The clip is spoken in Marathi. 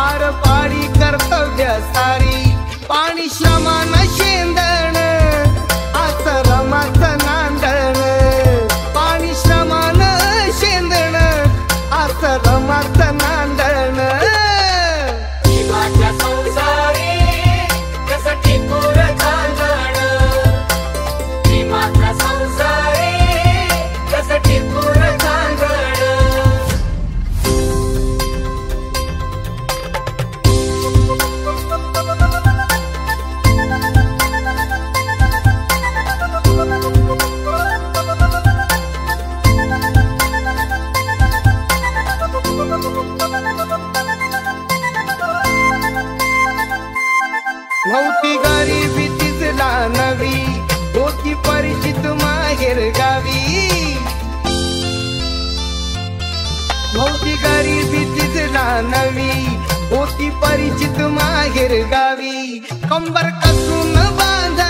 पार पाडी कर्तव्य सारी पाणी श्रमान शेंदण आश्रमाचं नांदण पाणी श्रमान शेंदण आश्रमाचं नांदण जीवाच्या संसारी कसं टिपूर चालण जीवाच्या संसारी कसं टिपूर चालण नव्हती गरिबी तिसला नवी होती परिचित माहेर गावी नव्हती गरिबी तिसला नवी होती परिचित माहेर गावी कंबर कसून बांधा